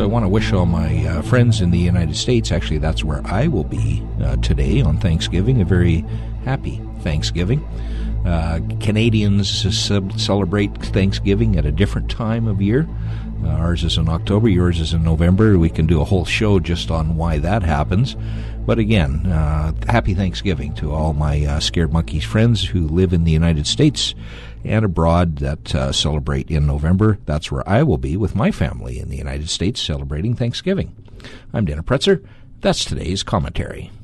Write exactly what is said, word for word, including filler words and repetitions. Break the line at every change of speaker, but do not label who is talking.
want to wish all my uh, friends in the United States, actually that's where I will be uh, today on Thanksgiving, a very happy Thanksgiving. Uh, Canadians celebrate Thanksgiving at a different time of year. Uh, ours is in October, yours is in November. We can do a whole show just on why that happens. But again, uh, happy Thanksgiving to all my uh, Scared Monkeys friends who live in the United States and abroad that uh, celebrate in November. That's where I will be with my family in the United States celebrating Thanksgiving. I'm Dana Pretzer. That's today's commentary.